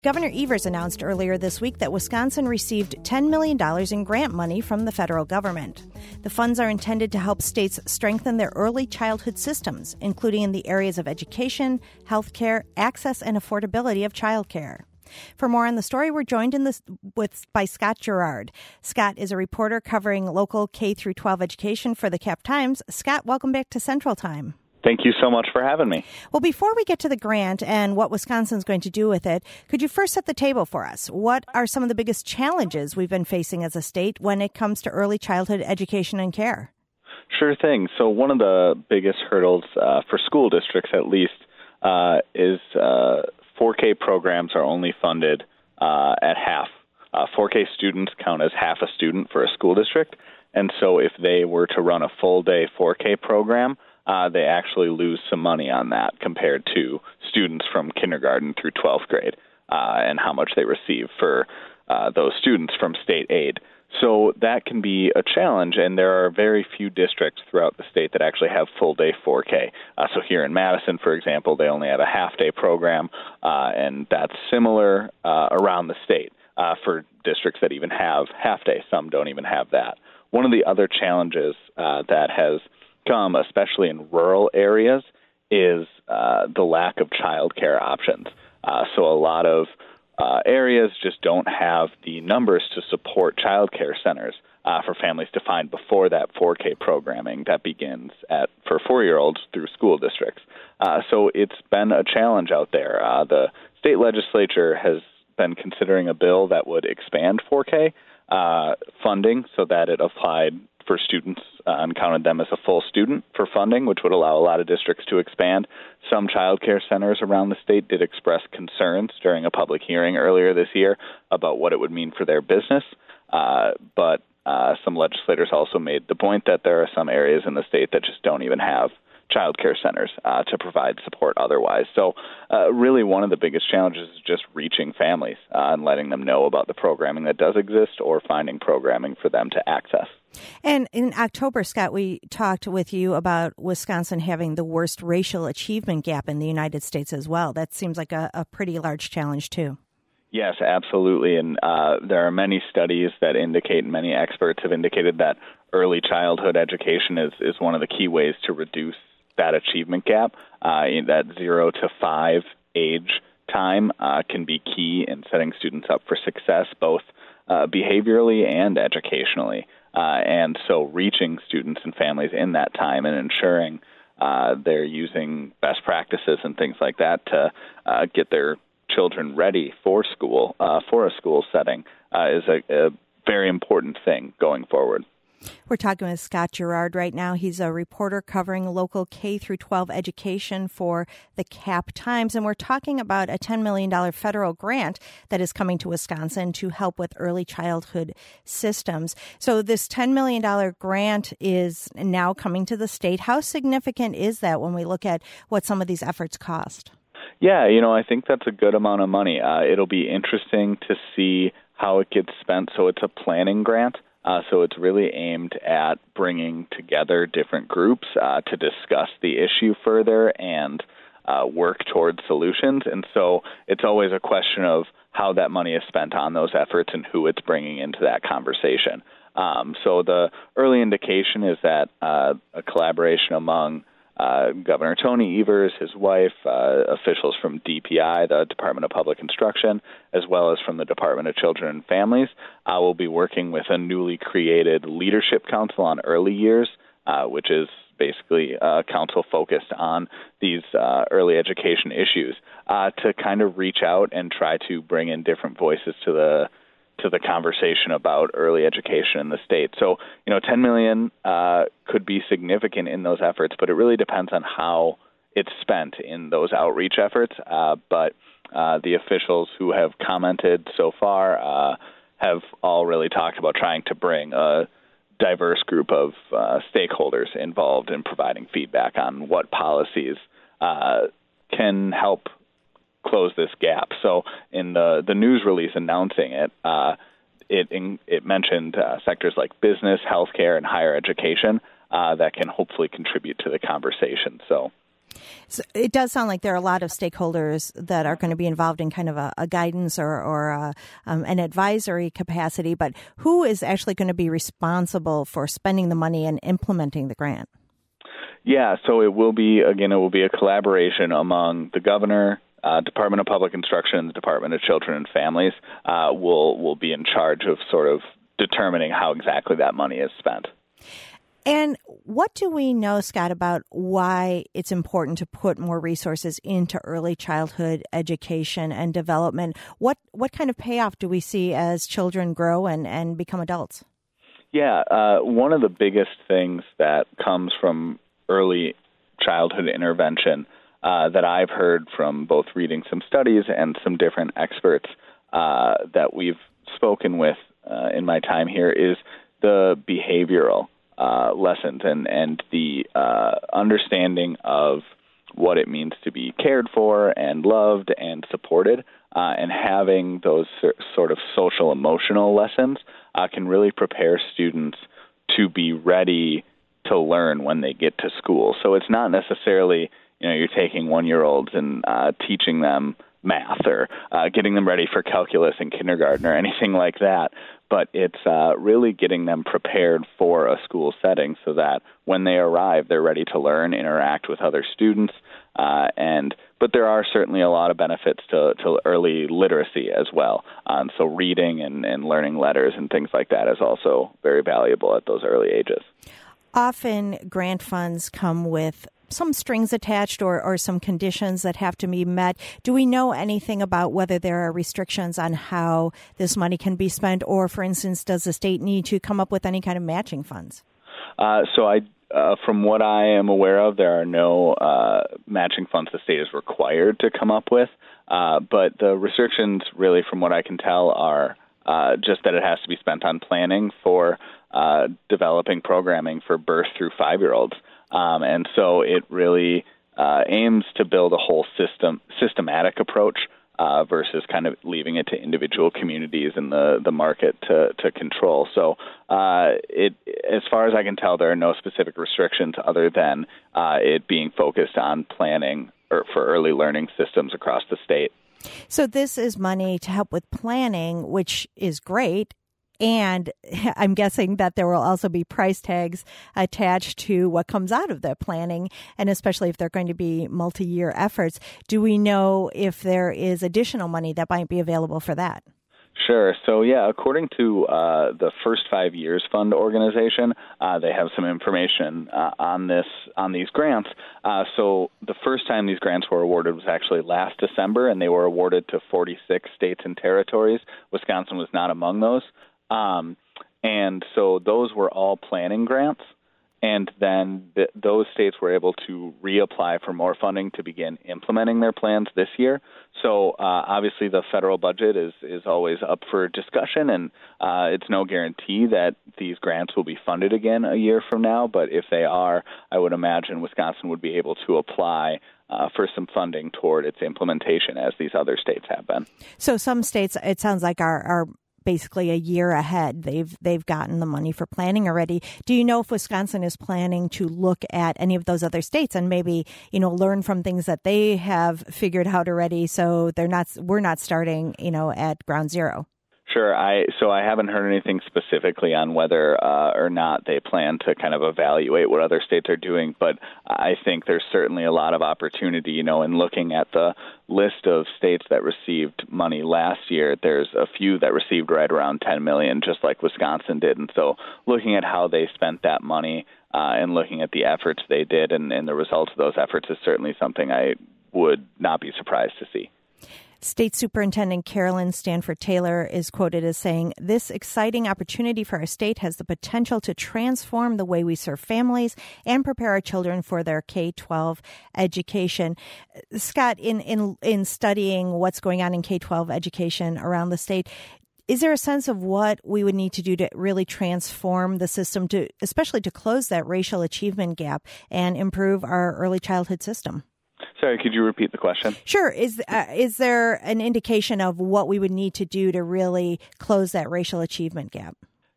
Governor Evers announced earlier this week that Wisconsin received $10 million in grant money from the federal government. The funds are intended to help states strengthen their early childhood systems, including in the areas of education, healthcare, access, and affordability of childcare. For more on the story, we're joined by Scott Gerard. Scott is a reporter covering local K-12 education for the Cap Times. Scott, welcome back to Central Time. Thank you so much for having me. Well, before we get to the grant and what Wisconsin's going to do with it, could you first set the table for us? What are some of the biggest challenges we've been facing as a state when it comes to early childhood education and care? Sure thing. So one of the biggest hurdles for school districts, at least, is 4K programs are only funded at half. 4K students count as half a student for a school district, and so if they were to run a full-day 4K program, they actually lose some money on that compared to students from kindergarten through 12th grade and how much they receive for those students from state aid. So that can be a challenge, and there are very few districts throughout the state that actually have full-day 4K. So here in Madison, for example, they only have a half-day program, and that's similar around the state for districts that even have half-day. Some don't even have that. One of the other challenges that has come, especially in rural areas, is the lack of childcare options. So a lot of areas just don't have the numbers to support childcare centers for families to find before that 4K programming that begins for 4-year-olds through school districts. So it's been a challenge out there. The state legislature has been considering a bill that would expand 4K funding so that it applied for students and counted them as a full student for funding, which would allow a lot of districts to expand. Some child care centers around the state did express concerns during a public hearing earlier this year about what it would mean for their business. But some legislators also made the point that there are some areas in the state that just don't even have child care centers to provide support otherwise. So really one of the biggest challenges is just reaching families and letting them know about the programming that does exist or finding programming for them to access. And in October, Scott, we talked with you about Wisconsin having the worst racial achievement gap in the United States as well. That seems like a pretty large challenge, too. Yes, absolutely. And there are many studies that indicate, and many experts have indicated that early childhood education is one of the key ways to reduce that achievement gap. That 0 to 5 age time can be key in setting students up for success, both behaviorally and educationally. And so reaching students and families in that time and ensuring they're using best practices and things like that to get their children ready for school, for a school setting, is a very important thing going forward. We're talking with Scott Gerard right now. He's a reporter covering local K-12 education for the Cap Times, and we're talking about a $10 million federal grant that is coming to Wisconsin to help with early childhood systems. So this $10 million grant is now coming to the state. How significant is that when we look at what some of these efforts cost? Yeah, I think that's a good amount of money. It'll be interesting to see how it gets spent. So it's a planning grant. So it's really aimed at bringing together different groups to discuss the issue further and work towards solutions. And so it's always a question of how that money is spent on those efforts and who it's bringing into that conversation. So the early indication is that a collaboration among Governor Tony Evers, his wife, officials from DPI, the Department of Public Instruction, as well as from the Department of Children and Families, will be working with a newly created Leadership Council on Early Years, which is basically a council focused on these early education issues, to kind of reach out and try to bring in different voices to the conversation about early education in the state. So, $10 million could be significant in those efforts, but it really depends on how it's spent in those outreach efforts. But the officials who have commented so far have all really talked about trying to bring a diverse group of stakeholders involved in providing feedback on what policies can help close this gap. So in the news release announcing it, it mentioned sectors like business, healthcare, and higher education that can hopefully contribute to the conversation. So So it does sound like there are a lot of stakeholders that are going to be involved in kind of a guidance or an advisory capacity, but who is actually going to be responsible for spending the money and implementing the grant? Yeah, so it will be a collaboration among the governor, Department of Public Instruction, and the Department of Children and Families will be in charge of sort of determining how exactly that money is spent. And what do we know, Scott, about why it's important to put more resources into early childhood education and development? What kind of payoff do we see as children grow and become adults? Yeah, one of the biggest things that comes from early childhood intervention that I've heard from both reading some studies and some different experts that we've spoken with in my time here is the behavioral lessons and the understanding of what it means to be cared for and loved and supported, and having those sort of social emotional lessons can really prepare students to be ready to learn when they get to school. So it's not necessarily, you're taking 1-year-olds and teaching them math or getting them ready for calculus in kindergarten or anything like that. But it's really getting them prepared for a school setting so that when they arrive, they're ready to learn, interact with other students. But there are certainly a lot of benefits to early literacy as well. So reading and learning letters and things like that is also very valuable at those early ages. Often grant funds come with some strings attached or some conditions that have to be met. Do we know anything about whether there are restrictions on how this money can be spent? Or, for instance, does the state need to come up with any kind of matching funds? From what I am aware of, there are no matching funds the state is required to come up with. But the restrictions, really, from what I can tell, are just that it has to be spent on planning for developing programming for birth through 5-year-olds. And so it really aims to build a whole systematic approach versus kind of leaving it to individual communities and the market to control. So as far as I can tell, there are no specific restrictions other than it being focused on planning for early learning systems across the state. So this is money to help with planning, which is great. And I'm guessing that there will also be price tags attached to what comes out of the planning, and especially if they're going to be multi-year efforts. Do we know if there is additional money that might be available for that? Sure. So, according to the First 5 Years Fund organization, they have some information on these grants. So the first time these grants were awarded was actually last December, and they were awarded to 46 states and territories. Wisconsin was not among those. And so those were all planning grants, and then those states were able to reapply for more funding to begin implementing their plans this year. So obviously the federal budget is always up for discussion, and it's no guarantee that these grants will be funded again a year from now, but if they are, I would imagine Wisconsin would be able to apply for some funding toward its implementation as these other states have been. So some states, it sounds like, are basically a year ahead. They've gotten the money for planning already. Do you know if Wisconsin is planning to look at any of those other states and maybe, learn from things that they have figured out already, so we're not starting, at ground zero? Sure. So I haven't heard anything specifically on whether or not they plan to kind of evaluate what other states are doing, but I think there's certainly a lot of opportunity, in looking at the list of states that received money last year. There's a few that received right around $10 million, just like Wisconsin did. And so looking at how they spent that money and looking at the efforts they did and the results of those efforts is certainly something I would not be surprised to see. State Superintendent Carolyn Stanford Taylor is quoted as saying, "This exciting opportunity for our state has the potential to transform the way we serve families and prepare our children for their K-12 education." Scott, in studying what's going on in K-12 education around the state, is there a sense of what we would need to do to really transform the system, especially to close that racial achievement gap and improve our early childhood system? Sorry, could you repeat the question? Sure. Is there an indication of what we would need to do to really close that racial achievement gap?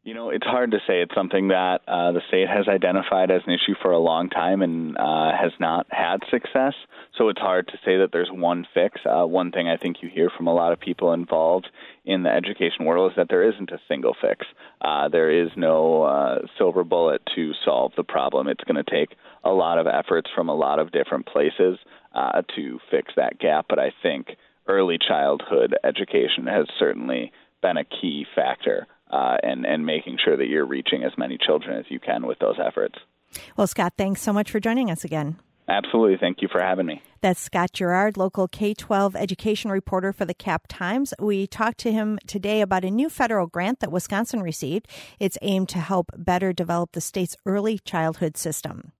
It's hard to say. It's something that the state has identified as an issue for a long time and has not had success. So it's hard to say that there's one fix. One thing I think you hear from a lot of people involved in the education world is that there isn't a single fix. There is no silver bullet to solve the problem. It's going to take a lot of efforts from a lot of different places to fix that gap. But I think early childhood education has certainly been a key factor and making sure that you're reaching as many children as you can with those efforts. Well, Scott, thanks so much for joining us again. Absolutely. Thank you for having me. That's Scott Gerard, local K-12 education reporter for the Cap Times. We talked to him today about a new federal grant that Wisconsin received. It's aimed to help better develop the state's early childhood system.